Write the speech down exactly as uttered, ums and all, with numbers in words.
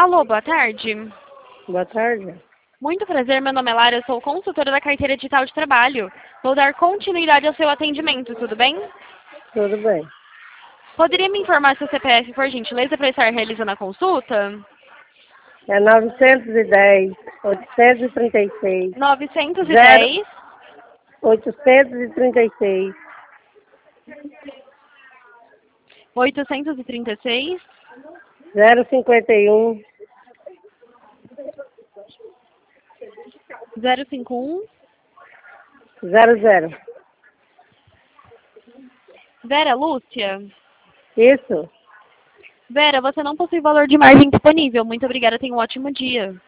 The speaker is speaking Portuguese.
Alô, boa tarde. Boa tarde. Muito prazer, meu nome é Lara, eu sou consultora da carteira digital de trabalho. Vou dar continuidade ao seu atendimento, tudo bem? Tudo bem. Poderia me informar seu C P F, por gentileza, para estar realizando a consulta? É novecentos e dez, oitocentos e trinta e seis, novecentos e zero, dez, oitocentos e trinta e seis, oitocentos e trinta e seis, zero cinquenta e um, zero cinco um, zero zero. Vera Lúcia? Isso. Vera, você não possui valor de margem disponível. Muito obrigada, tenha um ótimo dia.